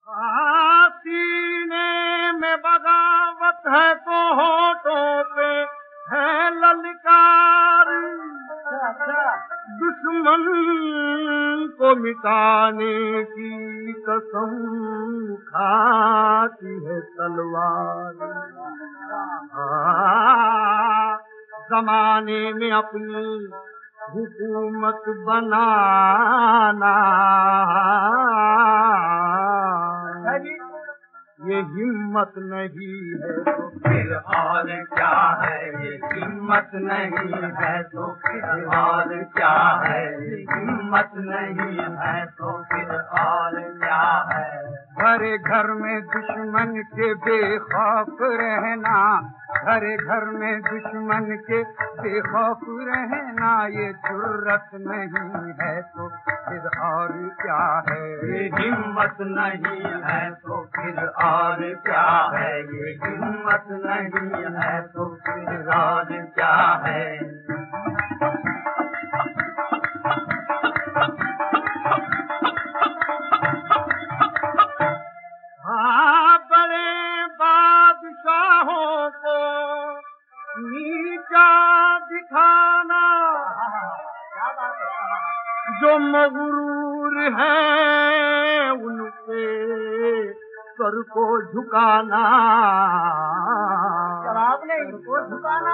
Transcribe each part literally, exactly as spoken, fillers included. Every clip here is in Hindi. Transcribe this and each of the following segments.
सीने में बगावत है तो होठों पे है ललकार। दुश्मन को मिटाने की कसम खाती है तलवार। जमाने में अपनी हुकूमत बनाना ये हिम्मत नहीं है तो फिर और क्या है, ये हिम्मत नहीं है तो फिर और क्या है, ये हिम्मत नहीं है तो फिर और क्या है। घरे घर में दुश्मन के बेखौफ रहना, घरे घर में दुश्मन के बेखौफ रहना ये जुर्रत नहीं है तो फिर और क्या है। ये हिम्मत नहीं है तो फिर और क्या है, ये हिम्मत नहीं है तो फिर और क्या है। हाँ, बड़े बादशाहों को नीचा दिखाना, जो मगरूर है उनके सर को झुकाना। जवाब नहीं, को झुकाना।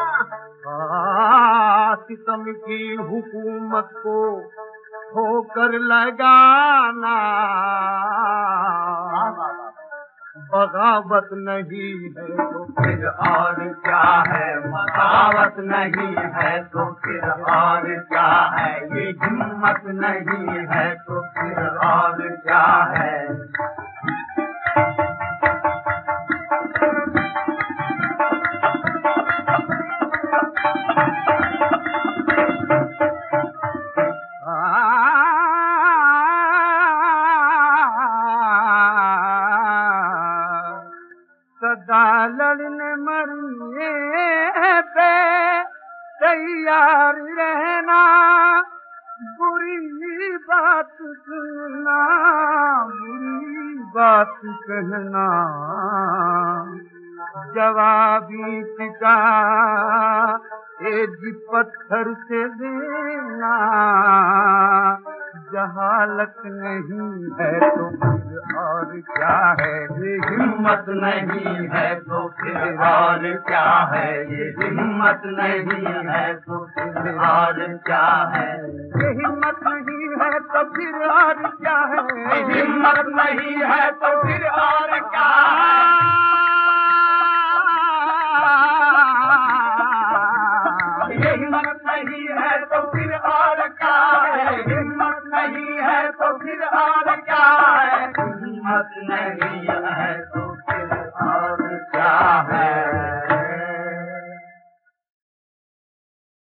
सितम की हुकूमत को ठोकर लगाना बगावत नहीं है तो फिर और क्या है। बगावत नहीं है तो फिर और क्या है, ये हिम्मत नहीं है तो फिर और क्या है। सदा लड़ने मरने पे तैयार रहना, बुरी बात सुनना बुरी बात कहना, जवाबी टिका एक पत्थर से देना। जहालत नहीं है तो फिर और क्या है, ये हिम्मत नहीं है तो फिर और क्या है, ये हिम्मत नहीं है तो फिर और क्या है। ये हिम्मत नहीं है तो फिर और क्या है, हिम्मत नहीं है तो फिर और